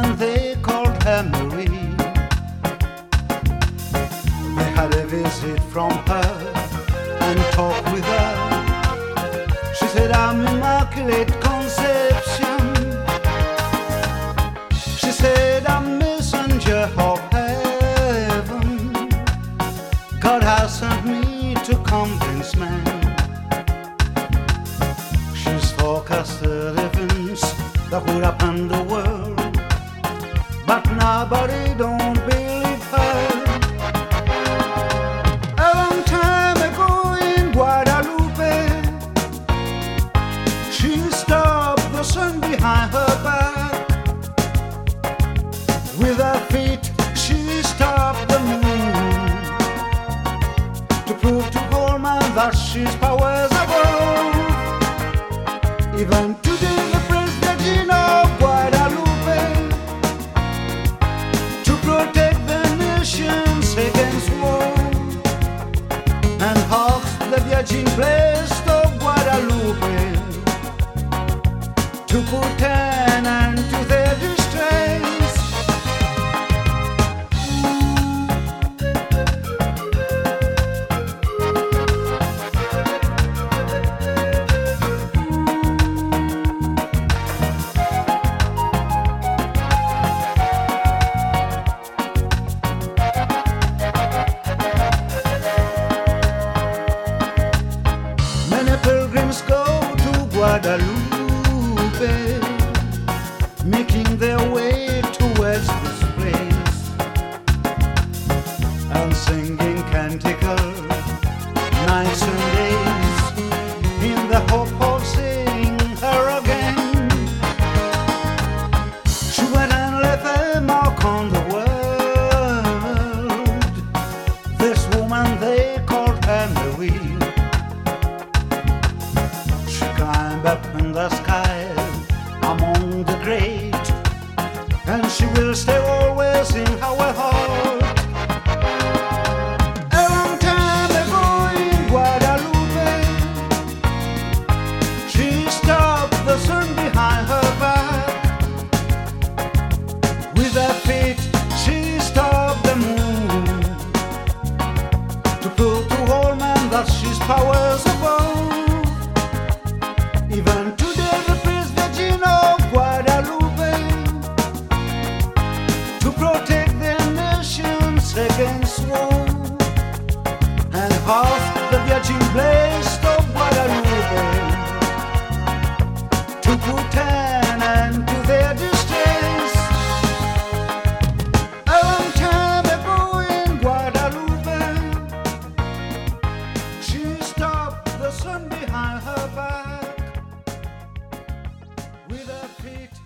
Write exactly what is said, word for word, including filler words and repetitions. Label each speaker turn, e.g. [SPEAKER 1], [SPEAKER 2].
[SPEAKER 1] woman they called her Marie. They had a visit from her and talked with her. She said, I'm Immaculate Conception. She said, I'm messenger of heaven. God has sent me to convince man. She's forecasted events that would happen the world, but nobody don't believe her. A long time ago in Guadalupe, she stopped the sun behind her back. With her feet she stopped the moon, to prove to all man that she's powers above. Even today the President of Guadalupe, to protect the nations against war, and hawks the Virgin Blessed of Guadalupe, to put an end to their distress. Many pilgrims go to Guadalupe, making their way towards this place, and singing canticles nights and days, in the hope of seeing her again. She went and left a mark on the world. This woman they called her Marie. Climb up in the sky among the great, and she will stay always in our heart. A long time ago in Guadalupe, she stopped the sun behind her back. With her feet she stopped the moon, to prove to all men that she's powers above. Even today the Praise Virgin of Guadalupe, to protect their nations against war, and half the Virgin Blessed of Guadalupe, to put an end to their distress. A long time ago in Guadalupe, she stopped the sun behind her back. With her feet